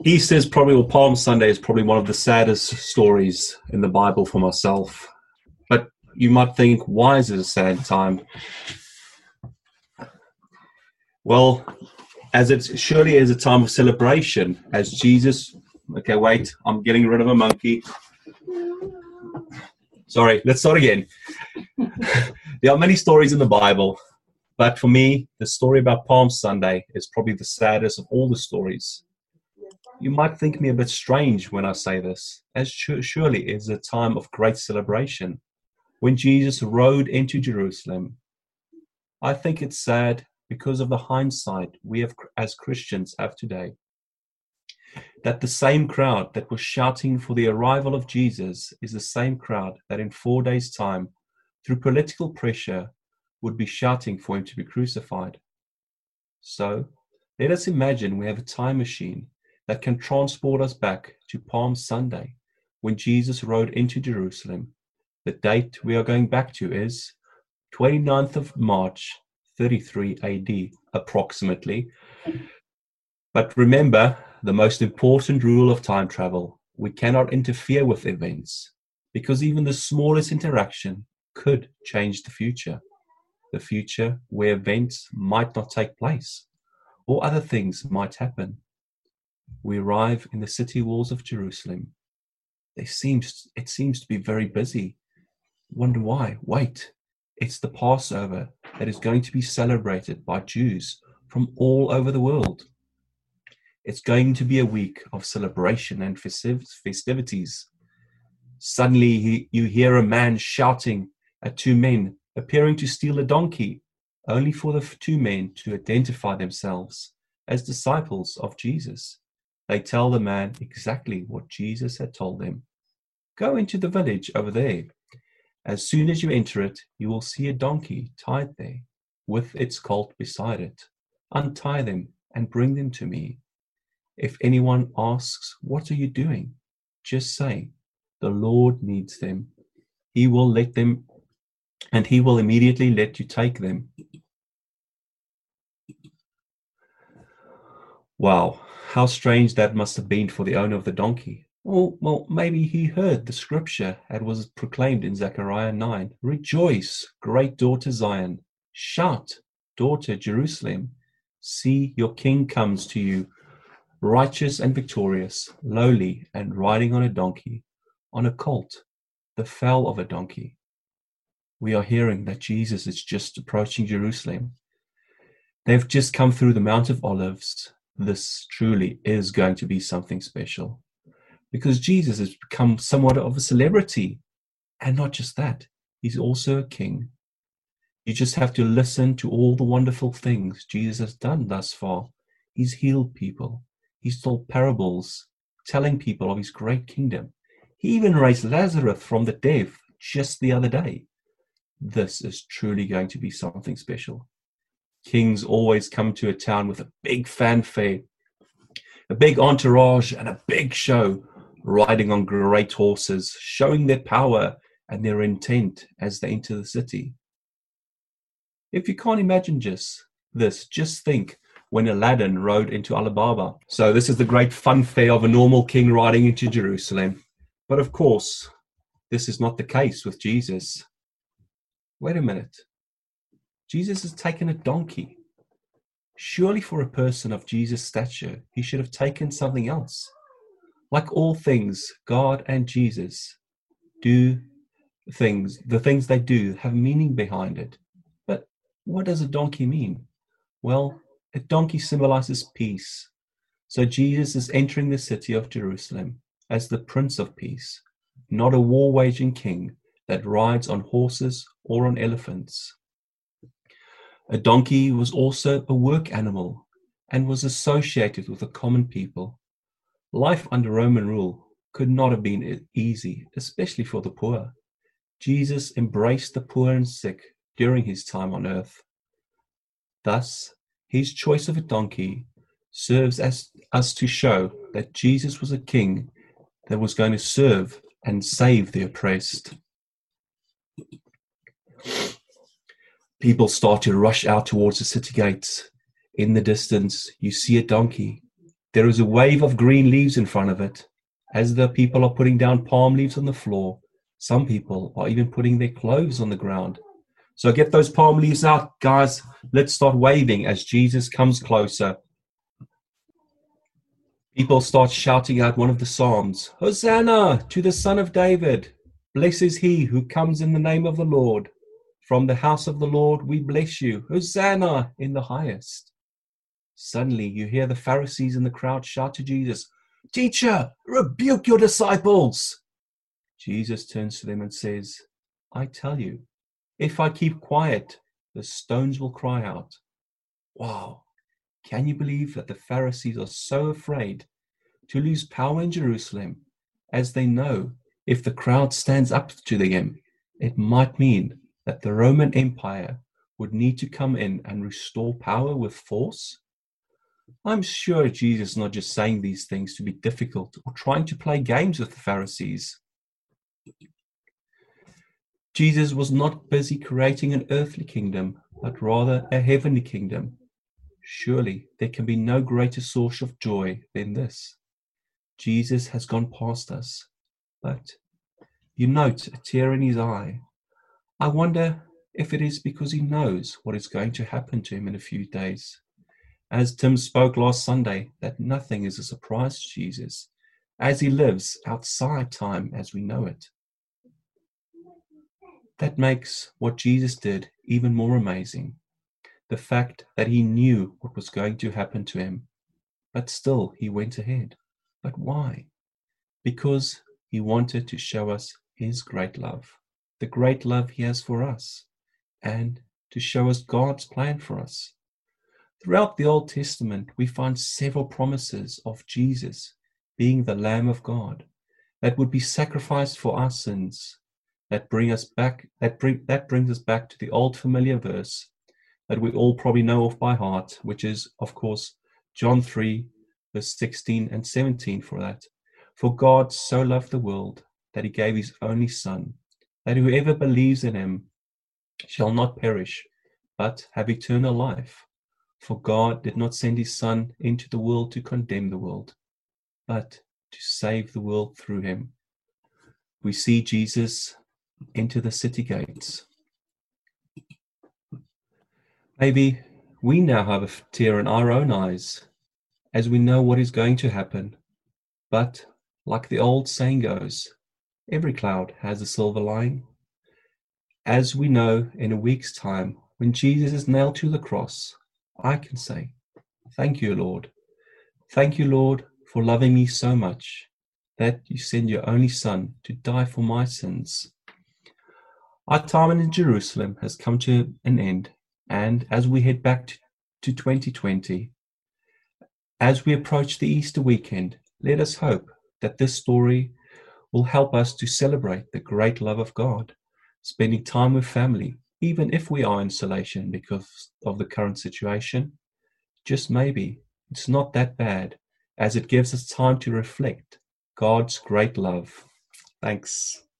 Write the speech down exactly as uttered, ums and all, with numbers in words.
Easter is probably, or Palm Sunday is probably one of the saddest stories in the Bible for myself. But you might think, why is it a sad time? Well, as it surely is a time of celebration, as Jesus, okay, wait, I'm getting rid of a monkey. Sorry, let's start again. There are many stories in the Bible, but for me, the story about Palm Sunday is probably the saddest of all the stories. You might think me a bit strange when I say this, as surely it is a time of great celebration. When Jesus rode into Jerusalem, I think it's sad because of the hindsight we have as Christians have today. That the same crowd that was shouting for the arrival of Jesus is the same crowd that in four days' time, through political pressure, would be shouting for him to be crucified. So, let us imagine we have a time machine that can transport us back to Palm Sunday, when Jesus rode into Jerusalem. The date we are going back to is twenty-ninth of March, thirty-three A D, approximately. But remember, the most important rule of time travel: we cannot interfere with events, because even the smallest interaction could change the future. The future where events might not take place, or other things might happen. We arrive in the city walls of Jerusalem. They seems, it seems to be very busy. Wonder why? Wait, it's the Passover that is going to be celebrated by Jews from all over the world. It's going to be a week of celebration and festivities. Suddenly you hear a man shouting at two men appearing to steal a donkey, only for the two men to identify themselves as disciples of Jesus. They tell the man exactly what Jesus had told them. Go into the village over there. As soon as you enter it, you will see a donkey tied there, with its colt beside it. Untie them and bring them to me. If anyone asks, what are you doing? Just say, the Lord needs them. He will let them, and he will immediately let you take them. Wow, how strange that must have been for the owner of the donkey. Well, well, maybe he heard the scripture that was proclaimed in Zechariah nine. Rejoice, great daughter Zion. Shout, daughter Jerusalem. See, your king comes to you, righteous and victorious, lowly and riding on a donkey, on a colt, the foal of a donkey. We are hearing that Jesus is just approaching Jerusalem. They've just come through the Mount of Olives. This truly is going to be something special, because Jesus has become somewhat of a celebrity. And not just that, he's also a king. You just have to listen to all the wonderful things Jesus has done thus far. He's healed people. He's told parables, telling people of his great kingdom. He even raised Lazarus from the dead just the other day. This is truly going to be something special. Kings always come to a town with a big fanfare, a big entourage, and a big show, riding on great horses, showing their power and their intent as they enter the city. If you can't imagine just this, just think when Aladdin rode into Alibaba. So this is the great funfair of a normal king riding into Jerusalem. But of course, this is not the case with Jesus. Wait a minute. Jesus has taken a donkey. Surely for a person of Jesus' stature, he should have taken something else. Like all things, God and Jesus do things, the things they do have meaning behind it. But what does a donkey mean? Well, a donkey symbolizes peace. So Jesus is entering the city of Jerusalem as the Prince of Peace, not a war-waging king that rides on horses or on elephants. A donkey was also a work animal and was associated with the common people. Life under Roman rule could not have been easy, especially for the poor. Jesus embraced the poor and sick during his time on earth. Thus, his choice of a donkey serves as us to show that Jesus was a king that was going to serve and save the oppressed. People start to rush out towards the city gates. In the distance, you see a donkey. There is a wave of green leaves in front of it, as the people are putting down palm leaves on the floor. Some people are even putting their clothes on the ground. So get those palm leaves out, guys. Let's start waving as Jesus comes closer. People start shouting out one of the Psalms, Hosanna to the Son of David. Blessed is he who comes in the name of the Lord. From the house of the Lord we bless you. Hosanna in the highest. Suddenly you hear the Pharisees in the crowd shout to Jesus, Teacher, rebuke your disciples. Jesus turns to them and says, I tell you, if I keep quiet, the stones will cry out. Wow. Can you believe that the Pharisees are so afraid to lose power in Jerusalem, as they know if the crowd stands up to them, it might mean that the Roman Empire would need to come in and restore power with force? I'm sure Jesus is not just saying these things to be difficult or trying to play games with the Pharisees. Jesus was not busy creating an earthly kingdom, but rather a heavenly kingdom. Surely there can be no greater source of joy than this. Jesus has gone past us, but you note a tear in his eye. I wonder if it is because he knows what is going to happen to him in a few days. As Tim spoke last Sunday, that nothing is a surprise to Jesus, as he lives outside time as we know it. That makes what Jesus did even more amazing. The fact that he knew what was going to happen to him, but still he went ahead. But why? Because he wanted to show us his great love, the great love he has for us, and to show us God's plan for us. Throughout the Old Testament, we find several promises of Jesus being the Lamb of God that would be sacrificed for our sins, that bring us back, that bring that brings us back to the old familiar verse that we all probably know off by heart, which is, of course, John three, verse sixteen and seventeen for that. For God so loved the world that he gave his only Son, that whoever believes in him shall not perish, but have eternal life. For God did not send his Son into the world to condemn the world, but to save the world through him. We see Jesus enter the city gates. Maybe we now have a tear in our own eyes as we know what is going to happen. But like the old saying goes, every cloud has a silver lining. As we know, in a week's time, when Jesus is nailed to the cross, I can say, thank you, Lord. Thank you, Lord, for loving me so much that you send your only Son to die for my sins. Our time in Jerusalem has come to an end, and as we head back to, to twenty twenty, as we approach the Easter weekend, let us hope that this story will help us to celebrate the great love of God, spending time with family, even if we are in isolation because of the current situation. Just maybe it's not that bad, as it gives us time to reflect God's great love. Thanks.